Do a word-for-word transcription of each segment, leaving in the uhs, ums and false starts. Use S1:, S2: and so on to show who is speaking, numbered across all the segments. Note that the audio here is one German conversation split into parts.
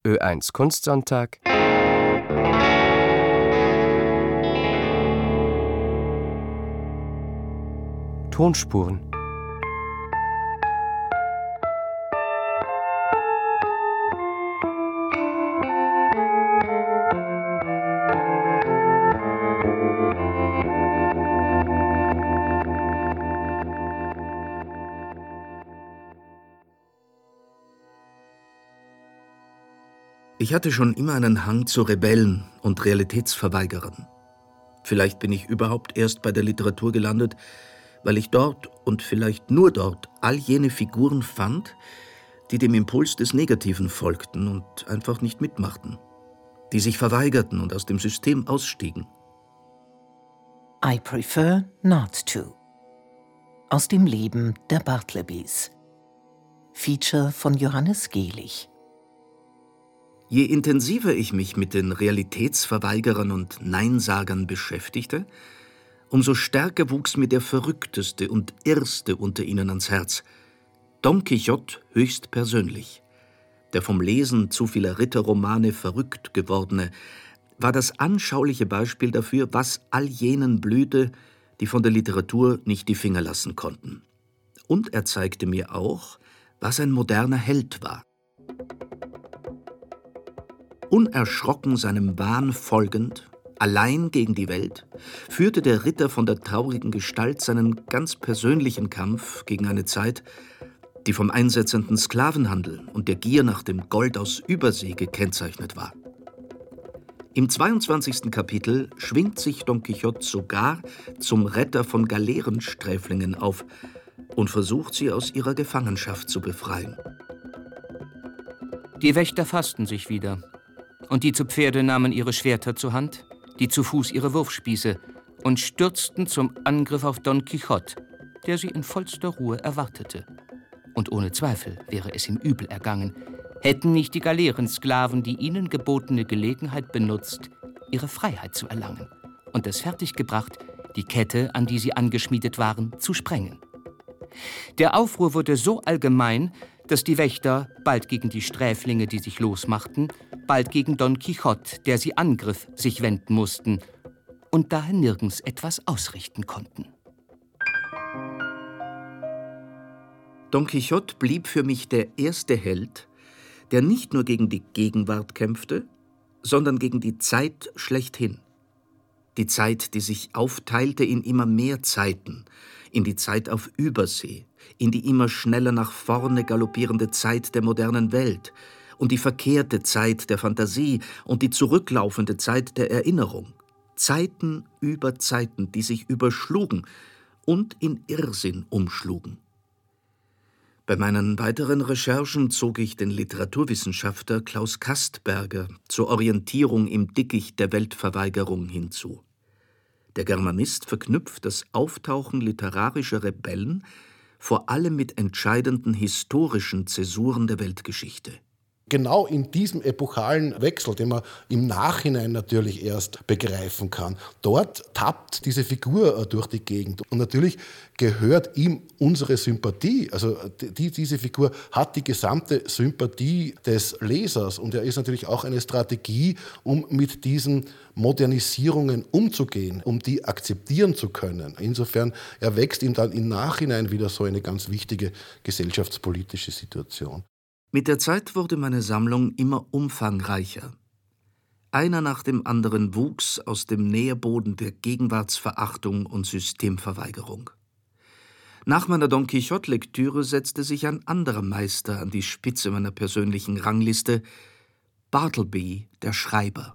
S1: Ö eins Kunstsonntag. Tonspuren.
S2: Ich hatte schon immer einen Hang zu Rebellen und Realitätsverweigerern. Vielleicht bin ich überhaupt erst bei der Literatur gelandet, weil ich dort und vielleicht nur dort all jene Figuren fand, die dem Impuls des Negativen folgten und einfach nicht mitmachten, die sich verweigerten und aus dem System ausstiegen.
S3: I prefer not to. Aus dem Leben der Bartlebys. Feature von Johannes Gehlich.
S2: Je intensiver ich mich mit den Realitätsverweigerern und Neinsagern beschäftigte, umso stärker wuchs mir der Verrückteste und Irrste unter ihnen ans Herz. Don Quixote höchstpersönlich. Der vom Lesen zu vieler Ritterromane verrückt gewordene, war das anschauliche Beispiel dafür, was all jenen blühte, die von der Literatur nicht die Finger lassen konnten. Und er zeigte mir auch, was ein moderner Held war. Unerschrocken seinem Wahn folgend, allein gegen die Welt, führte der Ritter von der traurigen Gestalt seinen ganz persönlichen Kampf gegen eine Zeit, die vom einsetzenden Sklavenhandel und der Gier nach dem Gold aus Übersee gekennzeichnet war. Im zweiundzwanzigsten Kapitel schwingt sich Don Quixote sogar zum Retter von Galeerensträflingen auf und versucht, sie aus ihrer Gefangenschaft zu befreien.
S4: Die Wächter fassten sich wieder. Und die zu Pferde nahmen ihre Schwerter zur Hand, die zu Fuß ihre Wurfspieße und stürzten zum Angriff auf Don Quixote, der sie in vollster Ruhe erwartete. Und ohne Zweifel wäre es ihm übel ergangen, hätten nicht die Galeerensklaven die ihnen gebotene Gelegenheit benutzt, ihre Freiheit zu erlangen und es fertiggebracht, die Kette, an die sie angeschmiedet waren, zu sprengen. Der Aufruhr wurde so allgemein, dass die Wächter bald gegen die Sträflinge, die sich losmachten, bald gegen Don Quixote, der sie angriff, sich wenden mussten und daher nirgends etwas ausrichten konnten.
S2: Don Quixote blieb für mich der erste Held, der nicht nur gegen die Gegenwart kämpfte, sondern gegen die Zeit schlechthin. Die Zeit, die sich aufteilte in immer mehr Zeiten, in die Zeit auf Übersee, in die immer schneller nach vorne galoppierende Zeit der modernen Welt und die verkehrte Zeit der Fantasie und die zurücklaufende Zeit der Erinnerung. Zeiten über Zeiten, die sich überschlugen und in Irrsinn umschlugen. Bei meinen weiteren Recherchen zog ich den Literaturwissenschaftler Klaus Kastberger zur Orientierung im Dickicht der Weltverweigerung hinzu. Der Germanist verknüpft das Auftauchen literarischer Rebellen vor allem mit entscheidenden historischen Zäsuren der Weltgeschichte.
S5: Genau in diesem epochalen Wechsel, den man im Nachhinein natürlich erst begreifen kann, dort tappt diese Figur durch die Gegend. Und natürlich gehört ihm unsere Sympathie. Also die, diese Figur hat die gesamte Sympathie des Lesers. Und er ist natürlich auch eine Strategie, um mit diesen Modernisierungen umzugehen, um die akzeptieren zu können. Insofern erwächst ihm dann im Nachhinein wieder so eine ganz wichtige gesellschaftspolitische Situation.
S2: Mit der Zeit wurde meine Sammlung immer umfangreicher. Einer nach dem anderen wuchs aus dem Nährboden der Gegenwartsverachtung und Systemverweigerung. Nach meiner Don Quixote-Lektüre setzte sich ein anderer Meister an die Spitze meiner persönlichen Rangliste, Bartleby, der Schreiber.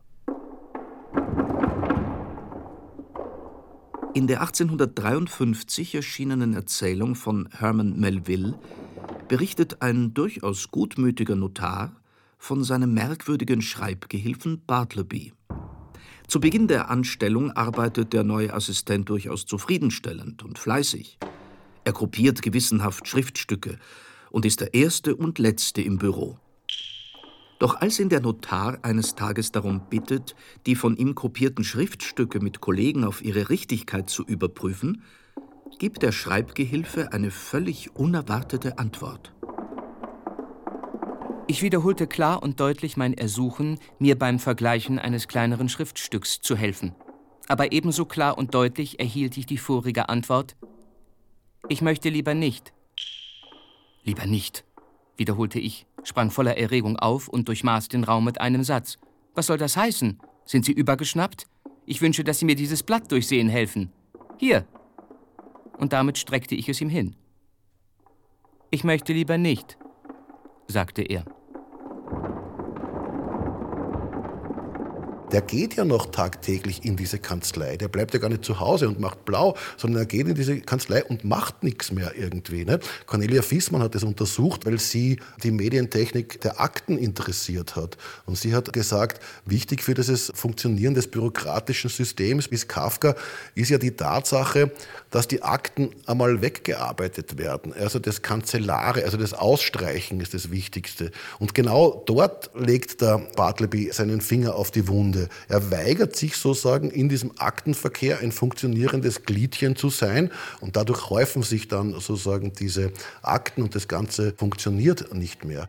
S2: In der achtzehnhundertdreiundfünfzig erschienenen Erzählung von Herman Melville berichtet ein durchaus gutmütiger Notar von seinem merkwürdigen Schreibgehilfen Bartleby. Zu Beginn der Anstellung arbeitet der neue Assistent durchaus zufriedenstellend und fleißig. Er kopiert gewissenhaft Schriftstücke und ist der Erste und Letzte im Büro. Doch als ihn der Notar eines Tages darum bittet, die von ihm kopierten Schriftstücke mit Kollegen auf ihre Richtigkeit zu überprüfen, gibt der Schreibgehilfe eine völlig unerwartete Antwort.
S4: Ich wiederholte klar und deutlich mein Ersuchen, mir beim Vergleichen eines kleineren Schriftstücks zu helfen. Aber ebenso klar und deutlich erhielt ich die vorige Antwort: Ich möchte lieber nicht. Lieber nicht, wiederholte ich, sprang voller Erregung auf und durchmaß den Raum mit einem Satz. Was soll das heißen? Sind Sie übergeschnappt? Ich wünsche, dass Sie mir dieses Blatt durchsehen helfen. Hier. Und damit streckte ich es ihm hin. Ich möchte lieber nicht, sagte er.
S5: Der geht ja noch tagtäglich in diese Kanzlei. Der bleibt ja gar nicht zu Hause und macht blau, sondern er geht in diese Kanzlei und macht nichts mehr irgendwie. Ne? Cornelia Fißmann hat das untersucht, weil sie die Medientechnik der Akten interessiert hat. Und sie hat gesagt, wichtig für das Funktionieren des bürokratischen Systems bis Kafka ist ja die Tatsache, dass die Akten einmal weggearbeitet werden. Also das Kanzellare, also das Ausstreichen ist das Wichtigste. Und genau dort legt der Bartleby seinen Finger auf die Wunde. Er weigert sich sozusagen in diesem Aktenverkehr ein funktionierendes Gliedchen zu sein und dadurch häufen sich dann sozusagen diese Akten und das Ganze funktioniert nicht mehr.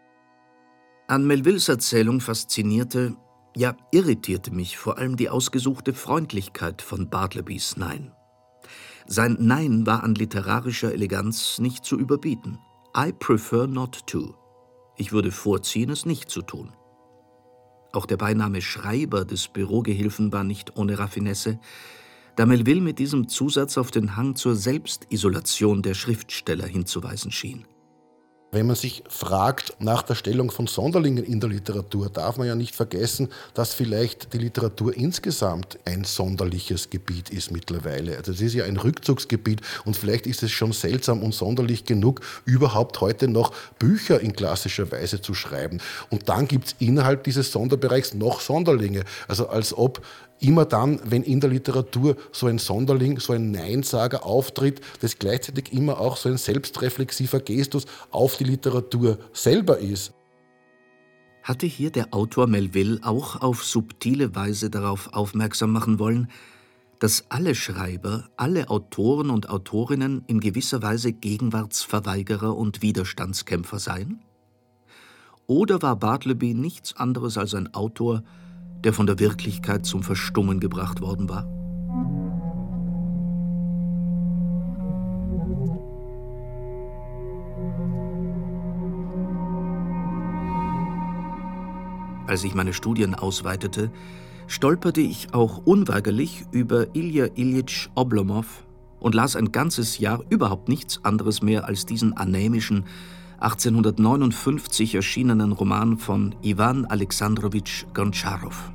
S2: An Melvilles Erzählung faszinierte, ja irritierte mich vor allem die ausgesuchte Freundlichkeit von Bartlebys Nein. Sein Nein war an literarischer Eleganz nicht zu überbieten. I prefer not to. Ich würde vorziehen, es nicht zu tun. Auch der Beiname Schreiber des Bürogehilfen war nicht ohne Raffinesse, da Melville mit diesem Zusatz auf den Hang zur Selbstisolation der Schriftsteller hinzuweisen schien.
S5: Wenn man sich fragt nach der Stellung von Sonderlingen in der Literatur, darf man ja nicht vergessen, dass vielleicht die Literatur insgesamt ein sonderliches Gebiet ist mittlerweile. Also es ist ja ein Rückzugsgebiet und vielleicht ist es schon seltsam und sonderlich genug, überhaupt heute noch Bücher in klassischer Weise zu schreiben. Und dann gibt es innerhalb dieses Sonderbereichs noch Sonderlinge. Also als ob immer dann, wenn in der Literatur so ein Sonderling, so ein Neinsager auftritt, das gleichzeitig immer auch so ein selbstreflexiver Gestus auf die Literatur selber ist.
S2: Hatte hier der Autor Melville auch auf subtile Weise darauf aufmerksam machen wollen, dass alle Schreiber, alle Autoren und Autorinnen in gewisser Weise Gegenwartsverweigerer und Widerstandskämpfer seien? Oder war Bartleby nichts anderes als ein Autor, der von der Wirklichkeit zum Verstummen gebracht worden war? Als ich meine Studien ausweitete, stolperte ich auch unweigerlich über Ilja Iljitsch Oblomow und las ein ganzes Jahr überhaupt nichts anderes mehr als diesen anämischen, achtzehnhundertneunundfünfzig erschienenen Roman von Iwan Alexandrowitsch Gontscharow.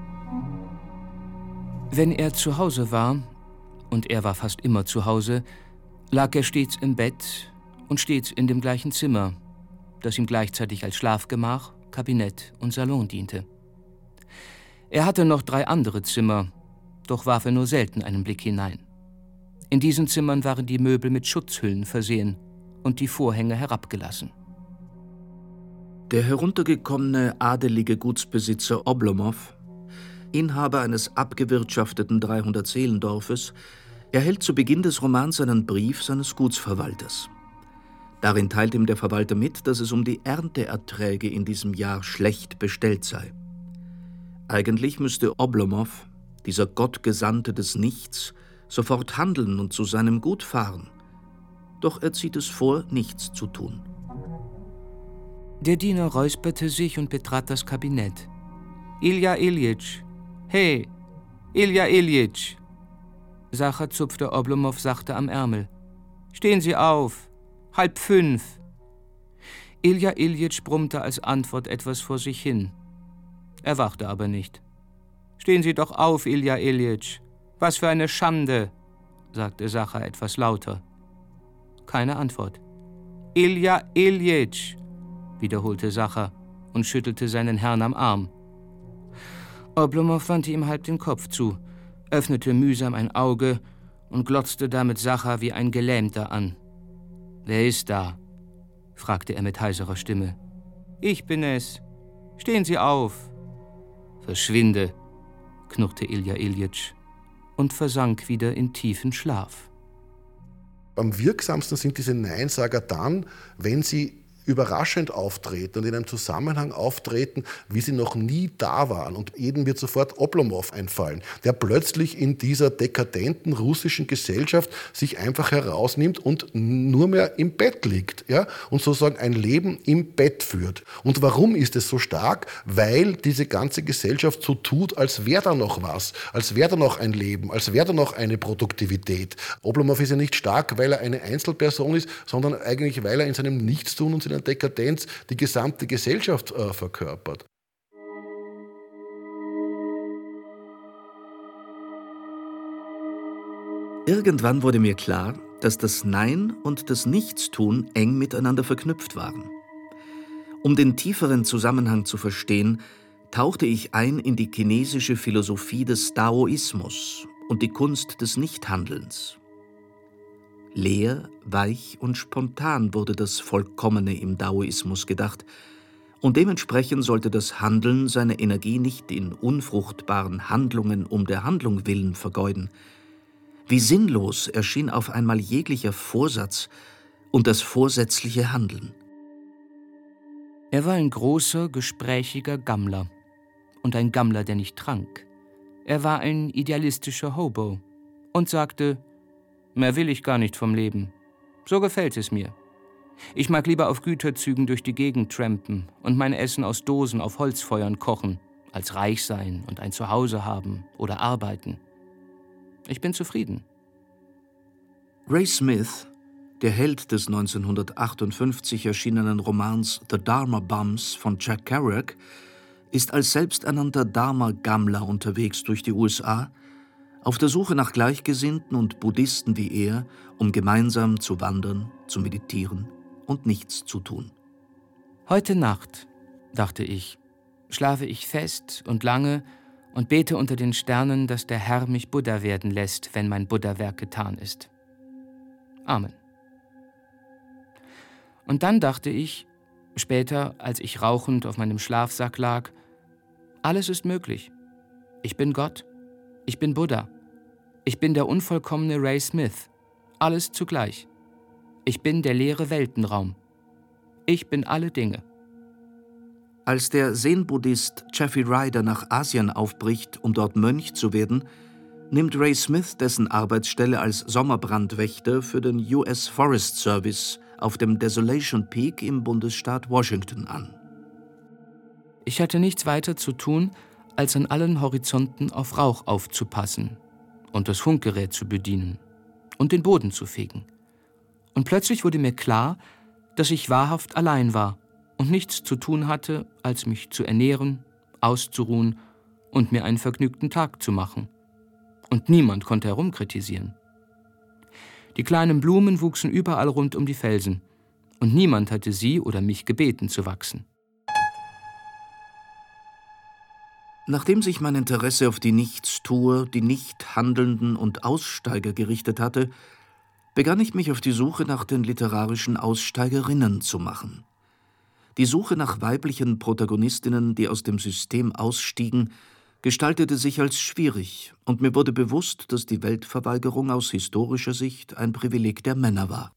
S4: Wenn er zu Hause war, und er war fast immer zu Hause, lag er stets im Bett und stets in dem gleichen Zimmer, das ihm gleichzeitig als Schlafgemach, Kabinett und Salon diente. Er hatte noch drei andere Zimmer, doch warf er nur selten einen Blick hinein. In diesen Zimmern waren die Möbel mit Schutzhüllen versehen und die Vorhänge herabgelassen.
S2: Der heruntergekommene adelige Gutsbesitzer Oblomow, Inhaber eines abgewirtschafteten dreihundert-Seelendorfes, erhält zu Beginn des Romans einen Brief seines Gutsverwalters. Darin teilt ihm der Verwalter mit, dass es um die Ernteerträge in diesem Jahr schlecht bestellt sei. Eigentlich müsste Oblomow, dieser Gottgesandte des Nichts, sofort handeln und zu seinem Gut fahren. Doch er zieht es vor, nichts zu tun.
S4: Der Diener räusperte sich und betrat das Kabinett. »Ilja Iljitsch! Hey, Ilja Iljitsch!« Sacher zupfte Oblomow sachte am Ärmel. »Stehen Sie auf! Halb fünf!« Ilja Iljitsch brummte als Antwort etwas vor sich hin. Er wachte aber nicht. »Stehen Sie doch auf, Ilja Iljitsch! Was für eine Schande!« sagte Sacher etwas lauter. Keine Antwort. »Ilja Iljitsch«, wiederholte Sacher und schüttelte seinen Herrn am Arm. Oblomow wandte ihm halb den Kopf zu, öffnete mühsam ein Auge und glotzte damit Sacher wie ein Gelähmter an. »Wer ist da?« fragte er mit heiserer Stimme. »Ich bin es. Stehen Sie auf!« »Verschwinde«, knurrte Ilja Iljitsch und versank wieder in tiefen Schlaf.
S5: Am wirksamsten sind diese Neinsager dann, wenn sie überraschend auftreten und in einem Zusammenhang auftreten, wie sie noch nie da waren. Und jedem wird sofort Oblomov einfallen, der plötzlich in dieser dekadenten russischen Gesellschaft sich einfach herausnimmt und nur mehr im Bett liegt, ja, und sozusagen ein Leben im Bett führt. Und warum ist es so stark? Weil diese ganze Gesellschaft so tut, als wäre da noch was, als wäre da noch ein Leben, als wäre da noch eine Produktivität. Oblomov ist ja nicht stark, weil er eine Einzelperson ist, sondern eigentlich, weil er in seinem Nichtstun und seiner Dekadenz die gesamte Gesellschaft äh, verkörpert.
S2: Irgendwann wurde mir klar, dass das Nein und das Nichtstun eng miteinander verknüpft waren. Um den tieferen Zusammenhang zu verstehen, tauchte ich ein in die chinesische Philosophie des Daoismus und die Kunst des Nichthandelns. Leer, weich und spontan wurde das Vollkommene im Daoismus gedacht, und dementsprechend sollte das Handeln seine Energie nicht in unfruchtbaren Handlungen um der Handlung willen vergeuden. Wie sinnlos erschien auf einmal jeglicher Vorsatz und das vorsätzliche Handeln.
S4: Er war ein großer, gesprächiger Gammler. Und ein Gammler, der nicht trank. Er war ein idealistischer Hobo und sagte, mehr will ich gar nicht vom Leben. So gefällt es mir. Ich mag lieber auf Güterzügen durch die Gegend trampen und mein Essen aus Dosen auf Holzfeuern kochen, als reich sein und ein Zuhause haben oder arbeiten. Ich bin zufrieden.
S2: Ray Smith, der Held des neunzehnhundertachtundfünfzig erschienenen Romans The Dharma Bums von Jack Kerouac, ist als selbsternannter Dharma-Gammler unterwegs durch die U S A, auf der Suche nach Gleichgesinnten und Buddhisten wie er, um gemeinsam zu wandern, zu meditieren und nichts zu tun.
S4: Heute Nacht, dachte ich, schlafe ich fest und lange und bete unter den Sternen, dass der Herr mich Buddha werden lässt, wenn mein Buddha-Werk getan ist. Amen. Und dann dachte ich, später, als ich rauchend auf meinem Schlafsack lag, alles ist möglich. Ich bin Gott. Ich bin Buddha. Ich bin der unvollkommene Ray Smith. Alles zugleich. Ich bin der leere Weltenraum. Ich bin alle Dinge.
S2: Als der Zen-Buddhist Jeffrey Ryder nach Asien aufbricht, um dort Mönch zu werden, nimmt Ray Smith dessen Arbeitsstelle als Sommerbrandwächter für den U S Forest Service auf dem Desolation Peak im Bundesstaat Washington an.
S4: Ich hatte nichts weiter zu tun, als an allen Horizonten auf Rauch aufzupassen und das Funkgerät zu bedienen und den Boden zu fegen. Und plötzlich wurde mir klar, dass ich wahrhaft allein war und nichts zu tun hatte, als mich zu ernähren, auszuruhen und mir einen vergnügten Tag zu machen. Und niemand konnte herumkritisieren. Die kleinen Blumen wuchsen überall rund um die Felsen, und niemand hatte sie oder mich gebeten zu wachsen.
S2: Nachdem sich mein Interesse auf die Nichtstuer, die Nichthandelnden und Aussteiger gerichtet hatte, begann ich mich auf die Suche nach den literarischen Aussteigerinnen zu machen. Die Suche nach weiblichen Protagonistinnen, die aus dem System ausstiegen, gestaltete sich als schwierig, und mir wurde bewusst, dass die Weltverweigerung aus historischer Sicht ein Privileg der Männer war.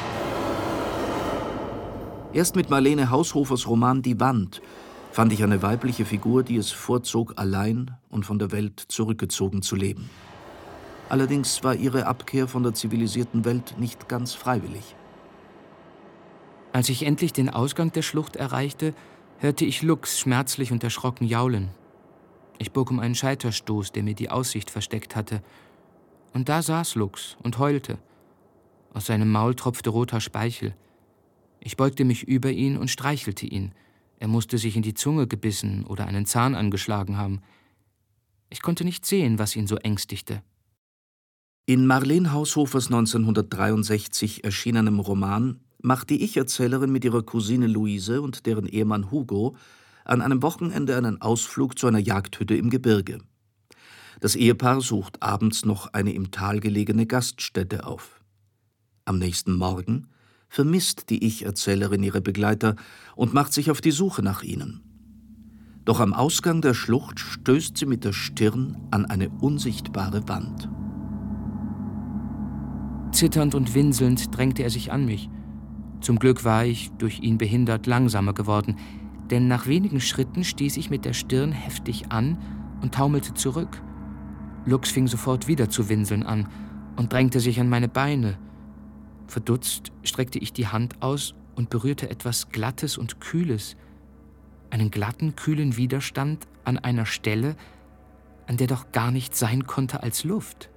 S2: Erst mit Marlene Haushofers Roman »Die Wand« fand ich eine weibliche Figur, die es vorzog, allein und von der Welt zurückgezogen zu leben. Allerdings war ihre Abkehr von der zivilisierten Welt nicht ganz freiwillig.
S4: Als ich endlich den Ausgang der Schlucht erreichte, hörte ich Lux schmerzlich und erschrocken jaulen. Ich bog um einen Scheiterstoß, der mir die Aussicht versteckt hatte. Und da saß Lux und heulte. Aus seinem Maul tropfte roter Speichel. Ich beugte mich über ihn und streichelte ihn. Er musste sich in die Zunge gebissen oder einen Zahn angeschlagen haben. Ich konnte nicht sehen, was ihn so ängstigte.
S2: In Marlene Haushofers neunzehnhundertdreiundsechzig erschienenem Roman macht die Ich-Erzählerin mit ihrer Cousine Luise und deren Ehemann Hugo an einem Wochenende einen Ausflug zu einer Jagdhütte im Gebirge. Das Ehepaar sucht abends noch eine im Tal gelegene Gaststätte auf. Am nächsten Morgen vermisst die Ich-Erzählerin ihre Begleiter und macht sich auf die Suche nach ihnen. Doch am Ausgang der Schlucht stößt sie mit der Stirn an eine unsichtbare Wand.
S4: Zitternd und winselnd drängte er sich an mich. Zum Glück war ich, durch ihn behindert, langsamer geworden, denn nach wenigen Schritten stieß ich mit der Stirn heftig an und taumelte zurück. Lux fing sofort wieder zu winseln an und drängte sich an meine Beine. Verdutzt streckte ich die Hand aus und berührte etwas Glattes und Kühles, einen glatten, kühlen Widerstand an einer Stelle, an der doch gar nichts sein konnte als Luft.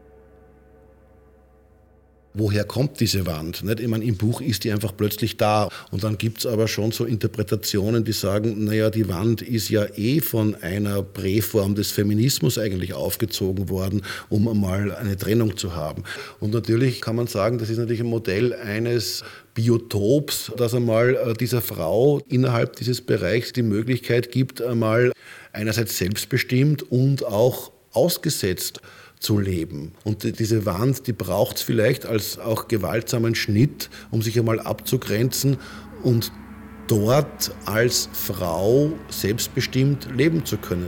S5: Woher kommt diese Wand? Nicht? Ich meine, im Buch ist die einfach plötzlich da. Und dann gibt es aber schon so Interpretationen, die sagen, naja, die Wand ist ja eh von einer Präform des Feminismus eigentlich aufgezogen worden, um einmal eine Trennung zu haben. Und natürlich kann man sagen, das ist natürlich ein Modell eines Biotops, dass einmal dieser Frau innerhalb dieses Bereichs die Möglichkeit gibt, einmal einerseits selbstbestimmt und auch ausgesetzt zu leben. Und diese Wand, die braucht es vielleicht als auch gewaltsamen Schnitt, um sich einmal abzugrenzen und dort als Frau selbstbestimmt leben zu können.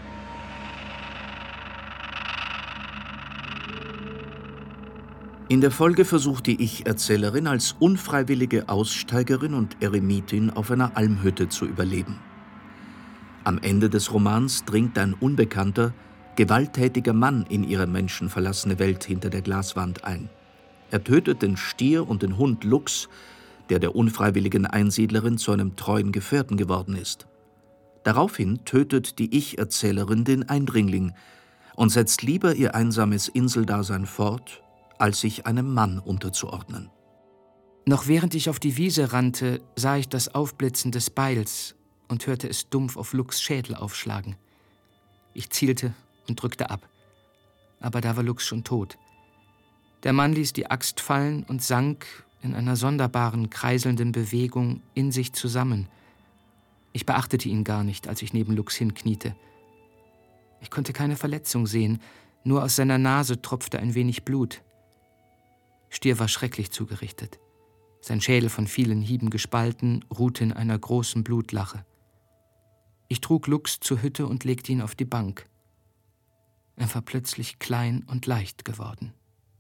S2: In der Folge versucht die Ich-Erzählerin als unfreiwillige Aussteigerin und Eremitin auf einer Almhütte zu überleben. Am Ende des Romans dringt ein unbekannter, gewalttätiger Mann in ihre menschenverlassene Welt hinter der Glaswand ein. Er tötet den Stier und den Hund Lux, der der unfreiwilligen Einsiedlerin zu einem treuen Gefährten geworden ist. Daraufhin tötet die Ich-Erzählerin den Eindringling und setzt lieber ihr einsames Inseldasein fort, als sich einem Mann unterzuordnen.
S4: Noch während ich auf die Wiese rannte, sah ich das Aufblitzen des Beils und hörte es dumpf auf Lux' Schädel aufschlagen. Ich zielte und drückte ab. Aber da war Lux schon tot. Der Mann ließ die Axt fallen und sank in einer sonderbaren, kreiselnden Bewegung in sich zusammen. Ich beachtete ihn gar nicht, als ich neben Lux hinkniete. Ich konnte keine Verletzung sehen, nur aus seiner Nase tropfte ein wenig Blut. Stier war schrecklich zugerichtet. Sein Schädel, von vielen Hieben gespalten, ruhte in einer großen Blutlache. Ich trug Lux zur Hütte und legte ihn auf die Bank. Er war plötzlich klein und leicht geworden.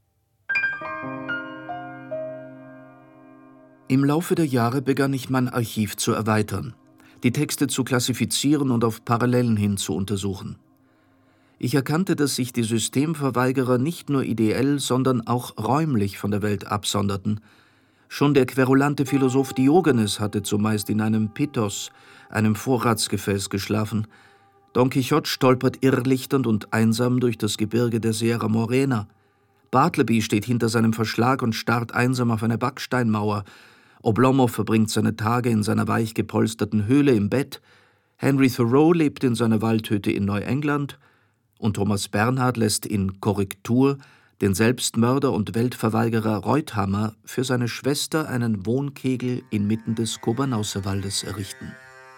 S2: Im Laufe der Jahre begann ich mein Archiv zu erweitern, die Texte zu klassifizieren und auf Parallelen hin zu untersuchen. Ich erkannte, dass sich die Systemverweigerer nicht nur ideell, sondern auch räumlich von der Welt absonderten. Schon der querulante Philosoph Diogenes hatte zumeist in einem Pithos, einem Vorratsgefäß, geschlafen. Don Quixote stolpert irrlichternd und einsam durch das Gebirge der Sierra Morena. Bartleby steht hinter seinem Verschlag und starrt einsam auf eine Backsteinmauer. Oblomov verbringt seine Tage in seiner weich gepolsterten Höhle im Bett. Henry Thoreau lebt in seiner Waldhütte in Neuengland. Und Thomas Bernhard lässt in Korrektur den Selbstmörder und Weltverweigerer Reuthammer für seine Schwester einen Wohnkegel inmitten des Kobernauserwaldes errichten.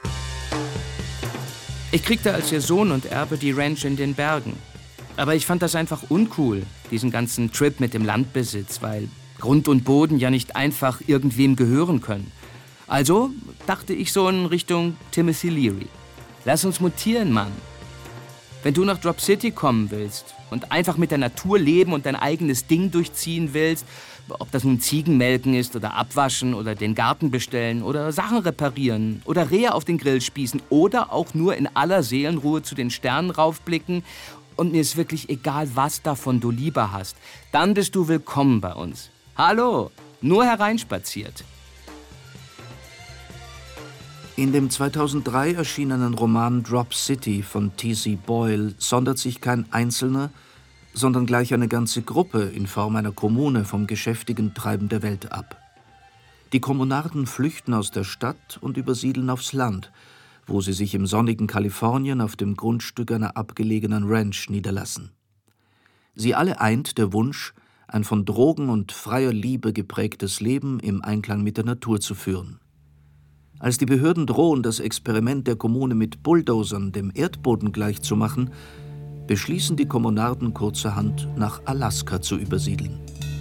S4: Ich kriegte als ihr Sohn und Erbe die Ranch in den Bergen. Aber ich fand das einfach uncool, diesen ganzen Trip mit dem Landbesitz, weil Grund und Boden ja nicht einfach irgendwem gehören können. Also dachte ich so in Richtung Timothy Leary. Lass uns mutieren, Mann. Wenn du nach Drop City kommen willst und einfach mit der Natur leben und dein eigenes Ding durchziehen willst, ob das nun Ziegenmelken ist oder Abwaschen oder den Garten bestellen oder Sachen reparieren oder Rehe auf den Grill spießen oder auch nur in aller Seelenruhe zu den Sternen raufblicken und mir ist wirklich egal, was davon du lieber hast, dann bist du willkommen bei uns. Hallo, nur hereinspaziert.
S2: In dem zweitausenddrei erschienenen Roman Drop City von T C Boyle sondert sich kein Einzelner, sondern gleich eine ganze Gruppe in Form einer Kommune vom geschäftigen Treiben der Welt ab. Die Kommunarden flüchten aus der Stadt und übersiedeln aufs Land, wo sie sich im sonnigen Kalifornien auf dem Grundstück einer abgelegenen Ranch niederlassen. Sie alle eint der Wunsch, ein von Drogen und freier Liebe geprägtes Leben im Einklang mit der Natur zu führen. Als die Behörden drohen, das Experiment der Kommune mit Bulldozern dem Erdboden gleichzumachen, beschließen die Kommunarden kurzerhand, nach Alaska zu übersiedeln.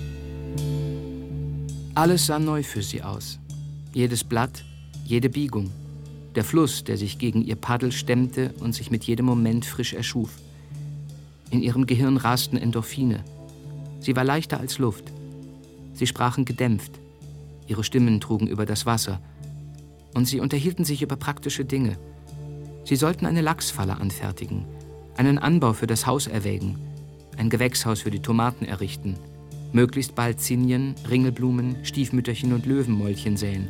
S4: Alles sah neu für sie aus. Jedes Blatt, jede Biegung. Der Fluss, der sich gegen ihr Paddel stemmte und sich mit jedem Moment frisch erschuf. In ihrem Gehirn rasten Endorphine. Sie war leichter als Luft. Sie sprachen gedämpft. Ihre Stimmen trugen über das Wasser. Und sie unterhielten sich über praktische Dinge. Sie sollten eine Lachsfalle anfertigen, einen Anbau für das Haus erwägen, ein Gewächshaus für die Tomaten errichten, möglichst bald Zinien, Ringelblumen, Stiefmütterchen und Löwenmäulchen säen.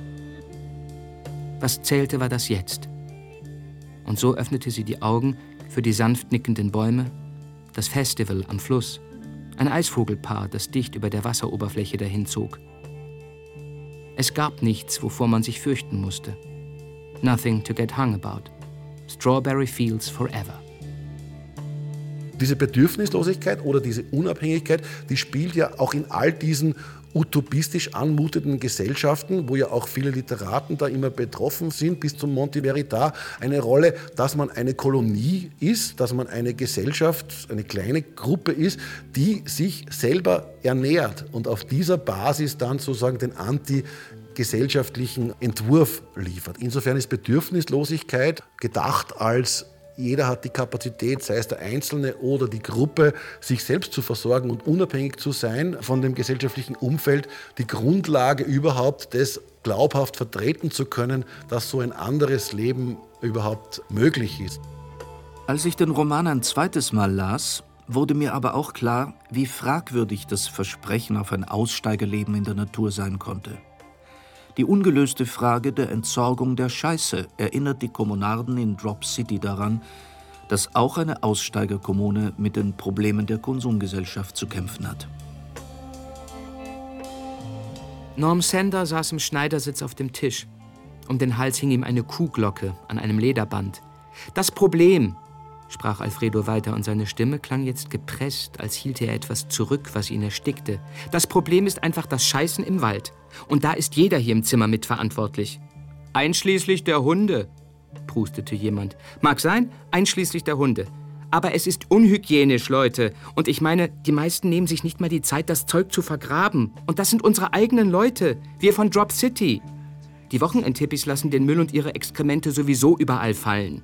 S4: Was zählte, war das Jetzt. Und so öffnete sie die Augen für die sanft nickenden Bäume, das Festival am Fluss, ein Eisvogelpaar, das dicht über der Wasseroberfläche dahinzog. Es gab nichts, wovor man sich fürchten musste. Nothing to get hung about. Strawberry fields forever.
S5: Diese Bedürfnislosigkeit oder diese Unabhängigkeit, die spielt ja auch in all diesen utopistisch anmutenden Gesellschaften, wo ja auch viele Literaten da immer betroffen sind, bis zum Monti Verita, eine Rolle, dass man eine Kolonie ist, dass man eine Gesellschaft, eine kleine Gruppe ist, die sich selber ernährt und auf dieser Basis dann sozusagen den antigesellschaftlichen Entwurf liefert. Insofern ist Bedürfnislosigkeit gedacht als jeder hat die Kapazität, sei es der Einzelne oder die Gruppe, sich selbst zu versorgen und unabhängig zu sein von dem gesellschaftlichen Umfeld, die Grundlage überhaupt, das glaubhaft vertreten zu können, dass so ein anderes Leben überhaupt möglich ist.
S2: Als ich den Roman ein zweites Mal las, wurde mir aber auch klar, wie fragwürdig das Versprechen auf ein Aussteigerleben in der Natur sein konnte. Die ungelöste Frage der Entsorgung der Scheiße erinnert die Kommunarden in Drop City daran, dass auch eine Aussteigerkommune mit den Problemen der Konsumgesellschaft zu kämpfen hat.
S4: Norm Sander saß im Schneidersitz auf dem Tisch. Um den Hals hing ihm eine Kuhglocke an einem Lederband. »Das Problem«, sprach Alfredo weiter, und seine Stimme klang jetzt gepresst, als hielte er etwas zurück, was ihn erstickte. »Das Problem ist einfach das Scheißen im Wald. Und da ist jeder hier im Zimmer mitverantwortlich.« »Einschließlich der Hunde«, prustete jemand. »Mag sein, einschließlich der Hunde. Aber es ist unhygienisch, Leute. Und ich meine, die meisten nehmen sich nicht mal die Zeit, das Zeug zu vergraben. Und das sind unsere eigenen Leute. Wir von Drop City. Die Wochenendhippies lassen den Müll und ihre Exkremente sowieso überall fallen.«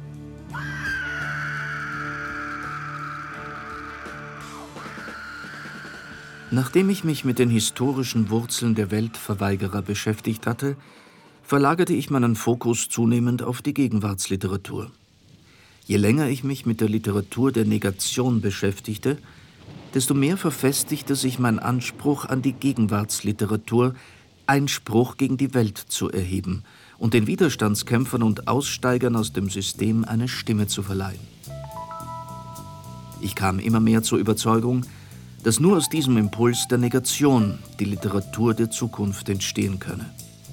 S2: Nachdem ich mich mit den historischen Wurzeln der Weltverweigerer beschäftigt hatte, verlagerte ich meinen Fokus zunehmend auf die Gegenwartsliteratur. Je länger ich mich mit der Literatur der Negation beschäftigte, desto mehr verfestigte sich mein Anspruch an die Gegenwartsliteratur, Einspruch gegen die Welt zu erheben und den Widerstandskämpfern und Aussteigern aus dem System eine Stimme zu verleihen. Ich kam immer mehr zur Überzeugung, dass nur aus diesem Impuls der Negation die Literatur der Zukunft entstehen könne.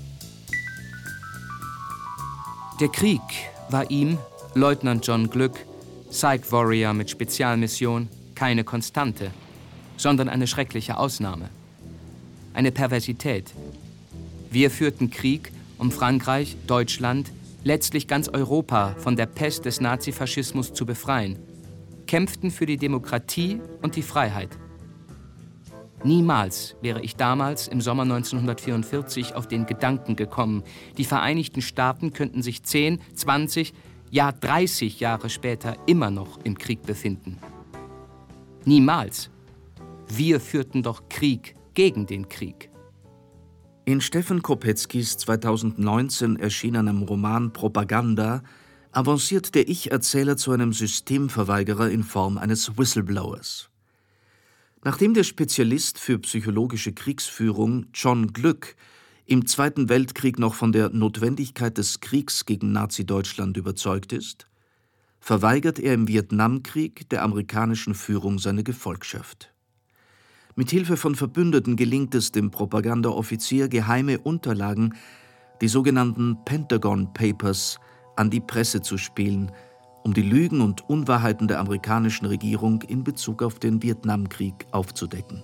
S4: Der Krieg war ihm, Leutnant John Glück, Psych Warrior mit Spezialmission, keine Konstante, sondern eine schreckliche Ausnahme. Eine Perversität. Wir führten Krieg, um Frankreich, Deutschland, letztlich ganz Europa von der Pest des Nazifaschismus zu befreien, kämpften für die Demokratie und die Freiheit. Niemals wäre ich damals im Sommer neunzehnhundertvierundvierzig auf den Gedanken gekommen, die Vereinigten Staaten könnten sich zehn, zwanzig, ja dreißig Jahre später immer noch im Krieg befinden. Niemals. Wir führten doch Krieg gegen den Krieg.
S2: In Stefan Kopeckis zweitausendneunzehn erschienenem Roman Propaganda avanciert der Ich-Erzähler zu einem Systemverweigerer in Form eines Whistleblowers. Nachdem der Spezialist für psychologische Kriegsführung John Glück im Zweiten Weltkrieg noch von der Notwendigkeit des Kriegs gegen Nazi-Deutschland überzeugt ist, verweigert er im Vietnamkrieg der amerikanischen Führung seine Gefolgschaft. Mit Hilfe von Verbündeten gelingt es dem Propagandaoffizier, geheime Unterlagen, die sogenannten Pentagon Papers, an die Presse zu spielen, um die Lügen und Unwahrheiten der amerikanischen Regierung in Bezug auf den Vietnamkrieg aufzudecken.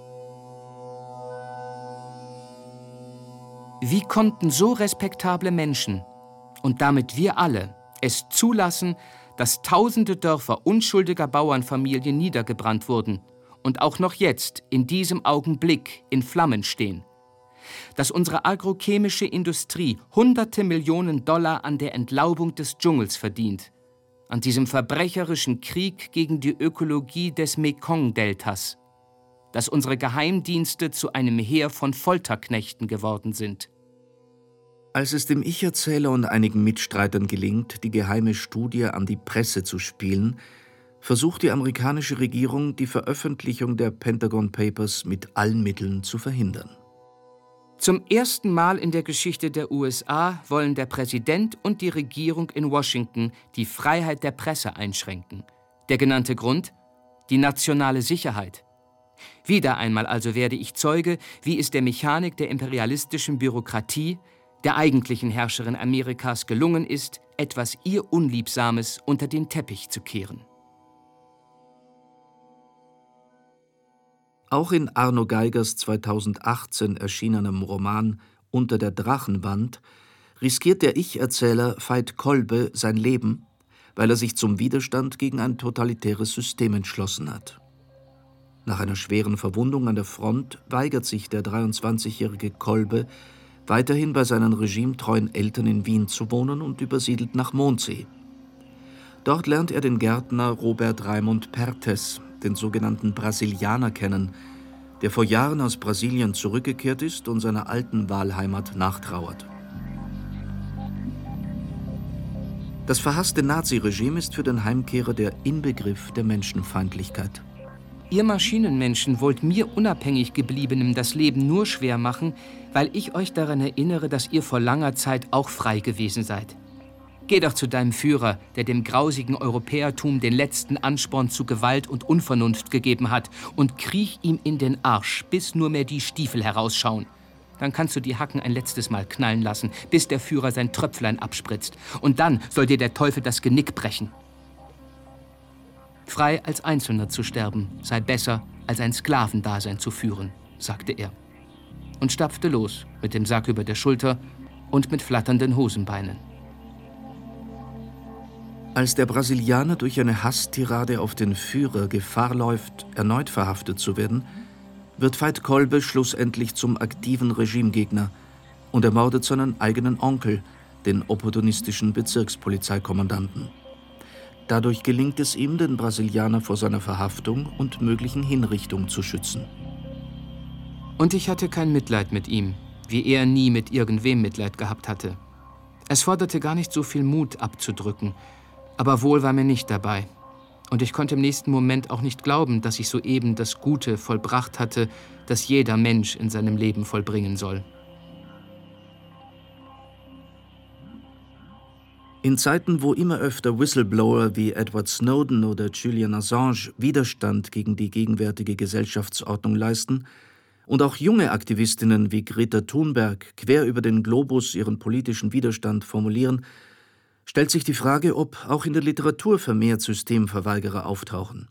S4: Wie konnten so respektable Menschen, und damit wir alle, es zulassen, dass tausende Dörfer unschuldiger Bauernfamilien niedergebrannt wurden und auch noch jetzt, in diesem Augenblick, in Flammen stehen? Dass unsere agrochemische Industrie hunderte Millionen Dollar an der Entlaubung des Dschungels verdient, an diesem verbrecherischen Krieg gegen die Ökologie des Mekong-Deltas. dass unsere Geheimdienste zu einem Heer von Folterknechten geworden sind.
S2: Als es dem Ich-Erzähler und einigen Mitstreitern gelingt, die geheime Studie an die Presse zu spielen, versucht die amerikanische Regierung, die Veröffentlichung der Pentagon Papers mit allen Mitteln zu verhindern.
S4: Zum ersten Mal in der Geschichte der U S A wollen der Präsident und die Regierung in Washington die Freiheit der Presse einschränken. Der genannte Grund? Die nationale Sicherheit. Wieder einmal also werde ich Zeuge, wie es der Mechanik der imperialistischen Bürokratie, der eigentlichen Herrscherin Amerikas, gelungen ist, etwas ihr Unliebsames unter den Teppich zu kehren.
S2: Auch in Arno Geigers zweitausendachtzehn erschienenem Roman Unter der Drachenwand riskiert der Ich-Erzähler Veit Kolbe sein Leben, weil er sich zum Widerstand gegen ein totalitäres System entschlossen hat. Nach einer schweren Verwundung an der Front weigert sich der dreiundzwanzigjährige Kolbe, weiterhin bei seinen regimetreuen Eltern in Wien zu wohnen und übersiedelt nach Mondsee. Dort lernt er den Gärtner Robert Raimund Perthes, den sogenannten Brasilianer, kennen, der vor Jahren aus Brasilien zurückgekehrt ist und seiner alten Wahlheimat nachtrauert. Das verhasste Naziregime ist für den Heimkehrer der Inbegriff der Menschenfeindlichkeit.
S4: Ihr Maschinenmenschen wollt mir unabhängig gebliebenem das Leben nur schwer machen, weil ich euch daran erinnere, dass ihr vor langer Zeit auch frei gewesen seid. Geh doch zu deinem Führer, der dem grausigen Europäertum den letzten Ansporn zu Gewalt und Unvernunft gegeben hat, und kriech ihm in den Arsch, bis nur mehr die Stiefel herausschauen. Dann kannst du die Hacken ein letztes Mal knallen lassen, bis der Führer sein Tröpflein abspritzt. Und dann soll dir der Teufel das Genick brechen. Frei als Einzelner zu sterben, sei besser, als ein Sklavendasein zu führen, sagte er. Und stapfte los, mit dem Sack über der Schulter und mit flatternden Hosenbeinen.
S2: Als der Brasilianer durch eine Hasstirade auf den Führer Gefahr läuft, erneut verhaftet zu werden, wird Veit Kolbe schlussendlich zum aktiven Regimegegner und ermordet seinen eigenen Onkel, den opportunistischen Bezirkspolizeikommandanten. Dadurch gelingt es ihm, den Brasilianer vor seiner Verhaftung und möglichen Hinrichtung zu schützen.
S4: Und ich hatte kein Mitleid mit ihm, wie er nie mit irgendwem Mitleid gehabt hatte. Es forderte gar nicht so viel Mut abzudrücken, aber wohl war mir nicht dabei. Und ich konnte im nächsten Moment auch nicht glauben, dass ich soeben das Gute vollbracht hatte, das jeder Mensch in seinem Leben vollbringen soll.
S2: In Zeiten, wo immer öfter Whistleblower wie Edward Snowden oder Julian Assange Widerstand gegen die gegenwärtige Gesellschaftsordnung leisten und auch junge Aktivistinnen wie Greta Thunberg quer über den Globus ihren politischen Widerstand formulieren, stellt sich die Frage, ob auch in der Literatur vermehrt Systemverweigerer auftauchen.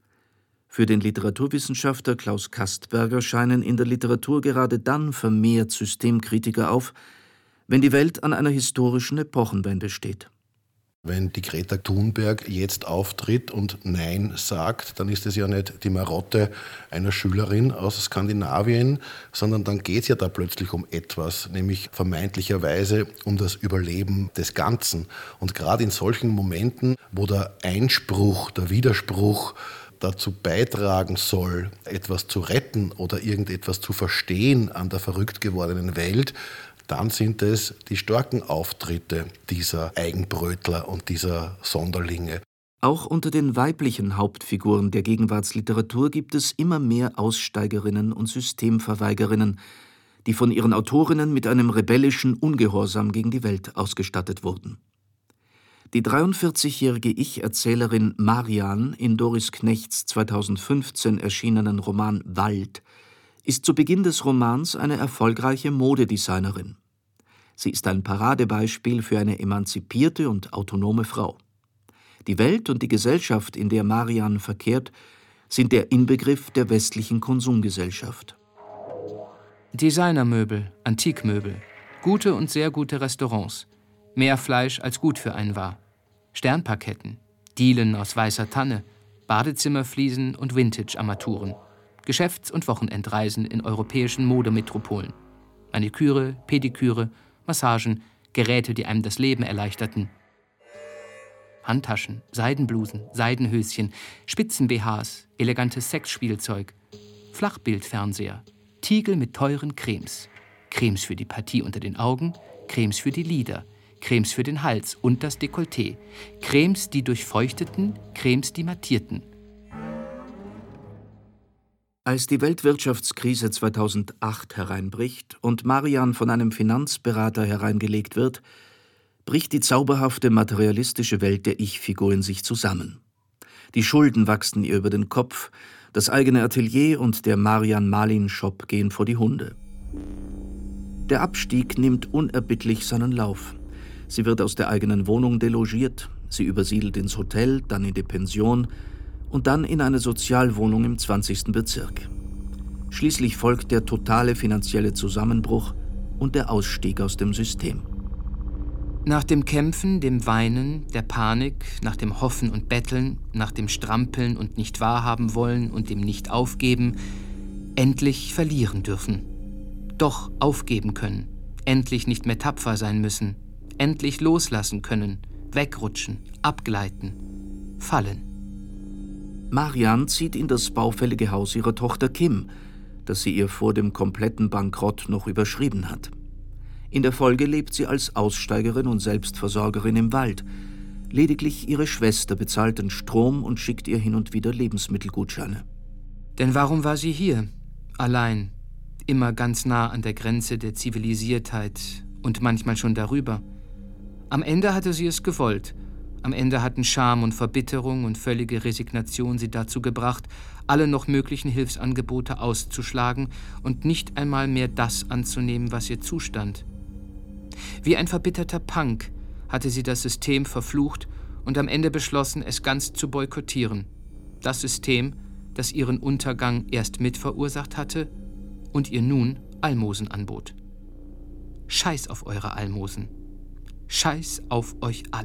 S2: Für den Literaturwissenschaftler Klaus Kastberger scheinen in der Literatur gerade dann vermehrt Systemkritiker auf, wenn die Welt an einer historischen Epochenwende steht.
S5: Wenn die Greta Thunberg jetzt auftritt und Nein sagt, dann ist es ja nicht die Marotte einer Schülerin aus Skandinavien, sondern dann geht es ja da plötzlich um etwas, nämlich vermeintlicherweise um das Überleben des Ganzen. Und gerade in solchen Momenten, wo der Einspruch, der Widerspruch dazu beitragen soll, etwas zu retten oder irgendetwas zu verstehen an der verrückt gewordenen Welt, dann sind es die starken Auftritte dieser Eigenbrötler und dieser Sonderlinge.
S2: Auch unter den weiblichen Hauptfiguren der Gegenwartsliteratur gibt es immer mehr Aussteigerinnen und Systemverweigerinnen, die von ihren Autorinnen mit einem rebellischen Ungehorsam gegen die Welt ausgestattet wurden. Die dreiundvierzigjährige Ich-Erzählerin Marian in Doris Knechts zweitausendfünfzehn erschienenen Roman Wald ist zu Beginn des Romans eine erfolgreiche Modedesignerin. Sie ist ein Paradebeispiel für eine emanzipierte und autonome Frau. Die Welt und die Gesellschaft, in der Marian verkehrt, sind der Inbegriff der westlichen Konsumgesellschaft.
S4: Designermöbel, Antikmöbel, gute und sehr gute Restaurants, mehr Fleisch als gut für einen war, Sternparketten, Dielen aus weißer Tanne, Badezimmerfliesen und Vintage-Armaturen, Geschäfts- und Wochenendreisen in europäischen Modemetropolen, Maniküre, Pediküre, Massagen, Geräte, die einem das Leben erleichterten, Handtaschen, Seidenblusen, Seidenhöschen, Spitzen-B Hs, elegantes Sexspielzeug Flachbildfernseher, Tiegel mit teuren Cremes. Cremes für die Partie unter den Augen, Cremes für die Lider, Cremes für den Hals und das Dekolleté, Cremes, die durchfeuchteten, Cremes, die mattierten.
S2: Als die Weltwirtschaftskrise zweitausendacht hereinbricht und Marian von einem Finanzberater hereingelegt wird, bricht die zauberhafte materialistische Welt der Ich-Figur in sich zusammen. Die Schulden wachsen ihr über den Kopf, das eigene Atelier und der Marian-Malin-Shop gehen vor die Hunde. Der Abstieg nimmt unerbittlich seinen Lauf. Sie wird aus der eigenen Wohnung delogiert, sie übersiedelt ins Hotel, dann in die Pension und dann in eine Sozialwohnung im zwanzigsten Bezirk. Schließlich folgt der totale finanzielle Zusammenbruch und der Ausstieg aus dem System.
S4: Nach dem Kämpfen, dem Weinen, der Panik, nach dem Hoffen und Betteln, nach dem Strampeln und nicht wahrhaben wollen und dem Nicht-Aufgeben, endlich verlieren dürfen. Doch aufgeben können, endlich nicht mehr tapfer sein müssen, endlich loslassen können, wegrutschen, abgleiten, fallen.
S2: Marian zieht in das baufällige Haus ihrer Tochter Kim, das sie ihr vor dem kompletten Bankrott noch überschrieben hat. In der Folge lebt sie als Aussteigerin und Selbstversorgerin im Wald. Lediglich ihre Schwester bezahlt den Strom und schickt ihr hin und wieder Lebensmittelgutscheine.
S4: Denn warum war sie hier, allein, immer ganz nah an der Grenze der Zivilisiertheit und manchmal schon darüber? Am Ende hatte sie es gewollt. Am Ende hatten Scham und Verbitterung und völlige Resignation sie dazu gebracht, alle noch möglichen Hilfsangebote auszuschlagen und nicht einmal mehr das anzunehmen, was ihr zustand. Wie ein verbitterter Punk hatte sie das System verflucht und am Ende beschlossen, es ganz zu boykottieren. Das System, das ihren Untergang erst mit verursacht hatte und ihr nun Almosen anbot. Scheiß auf eure Almosen. Scheiß auf euch alle.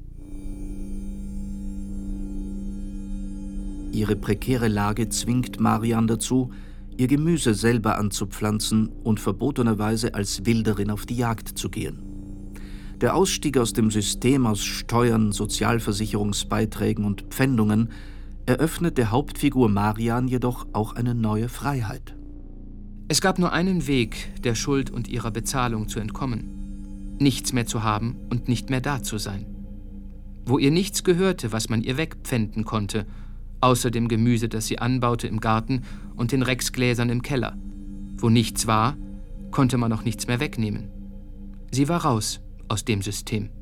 S2: Ihre prekäre Lage zwingt Marian dazu, ihr Gemüse selber anzupflanzen und verbotenerweise als Wilderin auf die Jagd zu gehen. Der Ausstieg aus dem System aus Steuern, Sozialversicherungsbeiträgen und Pfändungen eröffnet der Hauptfigur Marian jedoch auch eine neue Freiheit.
S4: Es gab nur einen Weg, der Schuld und ihrer Bezahlung zu entkommen. Nichts mehr zu haben und nicht mehr da zu sein. Wo ihr nichts gehörte, was man ihr wegpfänden konnte, außer dem Gemüse, das sie anbaute im Garten und den Rexgläsern im Keller. Wo nichts war, konnte man auch nichts mehr wegnehmen. Sie war raus aus dem System.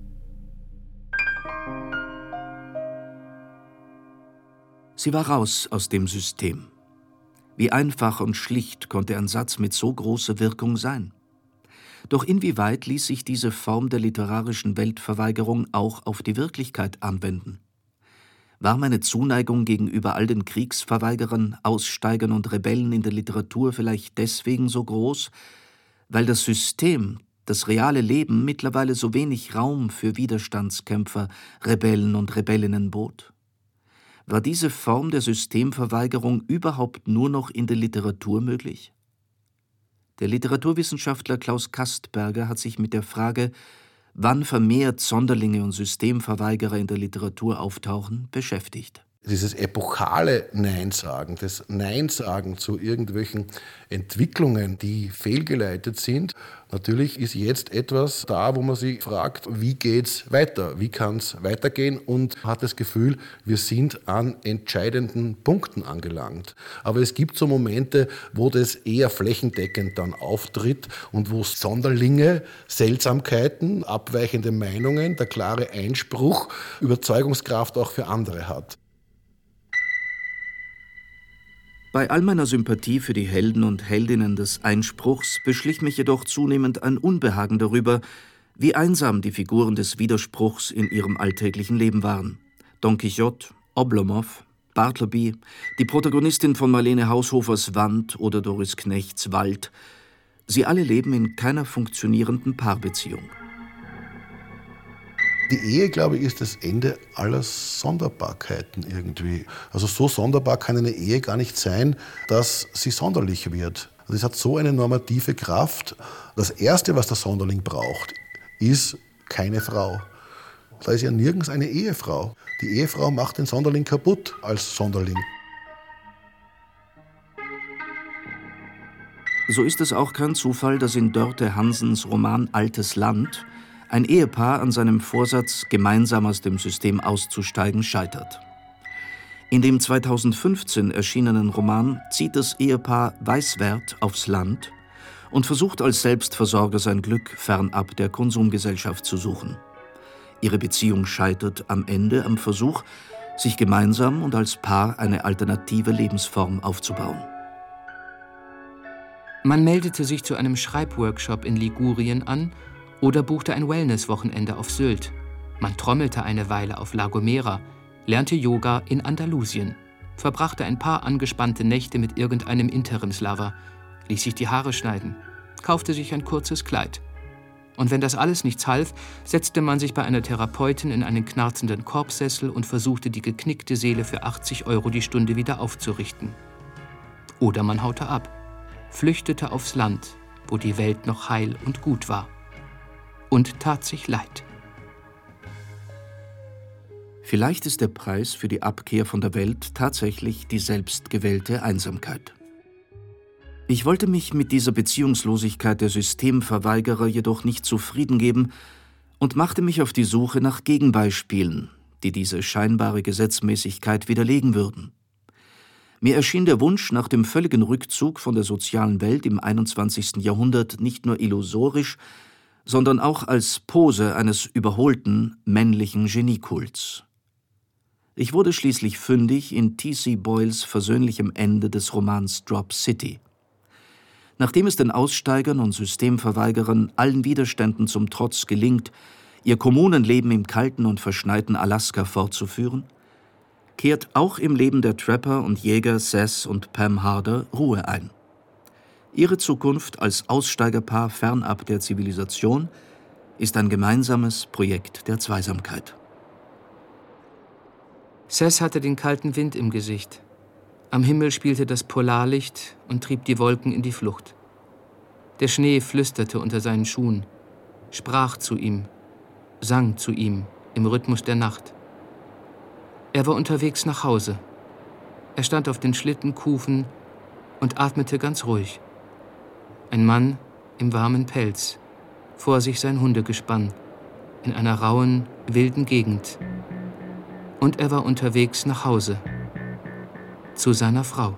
S2: Sie war raus aus dem System. Wie einfach und schlicht konnte ein Satz mit so großer Wirkung sein. Doch inwieweit ließ sich diese Form der literarischen Weltverweigerung auch auf die Wirklichkeit anwenden? War meine Zuneigung gegenüber all den Kriegsverweigerern, Aussteigern und Rebellen in der Literatur vielleicht deswegen so groß, weil das System, das reale Leben mittlerweile so wenig Raum für Widerstandskämpfer, Rebellen und Rebellinnen bot? War diese Form der Systemverweigerung überhaupt nur noch in der Literatur möglich? Der Literaturwissenschaftler Klaus Kastberger hat sich mit der Frage, wann vermehrt Sonderlinge und Systemverweigerer in der Literatur auftauchen, beschäftigt.
S5: Dieses epochale Nein-Sagen, das Nein-Sagen zu irgendwelchen Entwicklungen, die fehlgeleitet sind. Natürlich ist jetzt etwas da, wo man sich fragt, wie geht's weiter? Wie kann es weitergehen? Und hat das Gefühl, wir sind an entscheidenden Punkten angelangt. Aber es gibt so Momente, wo das eher flächendeckend dann auftritt und wo Sonderlinge, Seltsamkeiten, abweichende Meinungen, der klare Einspruch, Überzeugungskraft auch für andere hat.
S2: Bei all meiner Sympathie für die Helden und Heldinnen des Einspruchs beschlich mich jedoch zunehmend ein Unbehagen darüber, wie einsam die Figuren des Widerspruchs in ihrem alltäglichen Leben waren. Don Quixote, Oblomov, Bartleby, die Protagonistin von Marlene Haushofers Wand oder Doris Knechts Wald. Sie alle leben in keiner funktionierenden Paarbeziehung.
S5: Die Ehe, glaube ich, ist das Ende aller Sonderbarkeiten irgendwie. Also so sonderbar kann eine Ehe gar nicht sein, dass sie sonderlich wird. Also es hat so eine normative Kraft. Das Erste, was der Sonderling braucht, ist keine Frau. Da ist ja nirgends eine Ehefrau. Die Ehefrau macht den Sonderling kaputt als Sonderling.
S2: So ist es auch kein Zufall, dass in Dörte Hansens Roman Altes Land ein Ehepaar an seinem Vorsatz, gemeinsam aus dem System auszusteigen, scheitert. In dem zweitausendfünfzehn erschienenen Roman zieht das Ehepaar Weißwert aufs Land und versucht als Selbstversorger sein Glück fernab der Konsumgesellschaft zu suchen. Ihre Beziehung scheitert am Ende am Versuch, sich gemeinsam und als Paar eine alternative Lebensform aufzubauen.
S4: Man meldete sich zu einem Schreibworkshop in Ligurien an oder buchte ein Wellness-Wochenende auf Sylt. Man trommelte eine Weile auf La Gomera, lernte Yoga in Andalusien, verbrachte ein paar angespannte Nächte mit irgendeinem Interimslover, ließ sich die Haare schneiden, kaufte sich ein kurzes Kleid. Und wenn das alles nichts half, setzte man sich bei einer Therapeutin in einen knarzenden Korbsessel und versuchte, die geknickte Seele für achtzig Euro die Stunde wieder aufzurichten. Oder man haute ab, flüchtete aufs Land, wo die Welt noch heil und gut war, und tat sich leid.
S2: Vielleicht ist der Preis für die Abkehr von der Welt tatsächlich die selbstgewählte Einsamkeit. Ich wollte mich mit dieser Beziehungslosigkeit der Systemverweigerer jedoch nicht zufrieden geben und machte mich auf die Suche nach Gegenbeispielen, die diese scheinbare Gesetzmäßigkeit widerlegen würden. Mir erschien der Wunsch nach dem völligen Rückzug von der sozialen Welt im einundzwanzigsten Jahrhundert nicht nur illusorisch, sondern auch als Pose eines überholten männlichen Geniekults. Ich wurde schließlich fündig in T C Boyles versöhnlichem Ende des Romans Drop City. Nachdem es den Aussteigern und Systemverweigerern allen Widerständen zum Trotz gelingt, ihr Kommunenleben im kalten und verschneiten Alaska fortzuführen, kehrt auch im Leben der Trapper und Jäger Seth und Pam Harder Ruhe ein. Ihre Zukunft als Aussteigerpaar fernab der Zivilisation ist ein gemeinsames Projekt der Zweisamkeit.
S4: Seth hatte den kalten Wind im Gesicht. Am Himmel spielte das Polarlicht und trieb die Wolken in die Flucht. Der Schnee flüsterte unter seinen Schuhen, sprach zu ihm, sang zu ihm im Rhythmus der Nacht. Er war unterwegs nach Hause. Er stand auf den Schlittenkufen und atmete ganz ruhig. Ein Mann im warmen Pelz, vor sich sein Hundegespann, in einer rauen, wilden Gegend. Und er war unterwegs nach Hause, zu seiner Frau.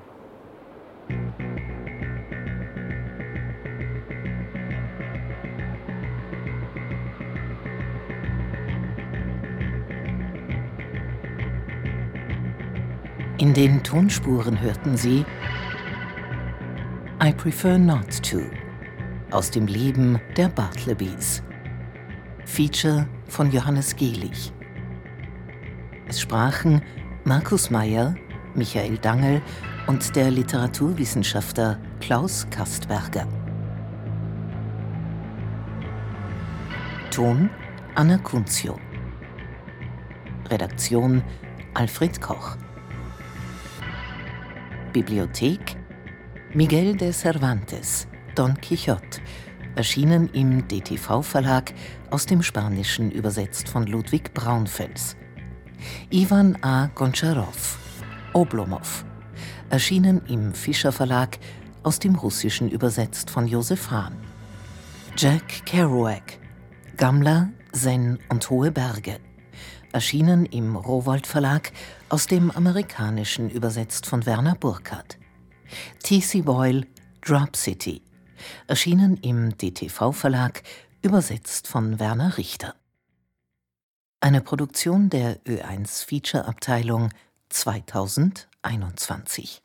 S3: In den Tonspuren hörten Sie I Prefer Not To aus dem Leben der Bartlebys. Feature von Johannes Gehlich. Es sprachen Markus Meyer, Michael Dangel und der Literaturwissenschaftler Klaus Kastberger. Ton Anna Kunzio. Redaktion Alfred Koch. Bibliothek Miguel de Cervantes, Don Quixote, erschienen im D T V-Verlag, aus dem Spanischen übersetzt von Ludwig Braunfels. Ivan A. Gontscharow, Oblomov, erschienen im Fischer Verlag, aus dem Russischen übersetzt von Josef Hahn. Jack Kerouac, Gamla, Zen und Hohe Berge, erschienen im Rowohlt Verlag, aus dem Amerikanischen übersetzt von Werner Burkhardt. T C Boyle, Drop City, erschienen im D T V-Verlag, übersetzt von Werner Richter. Eine Produktion der Ö eins Feature-Abteilung zweitausendeinundzwanzig.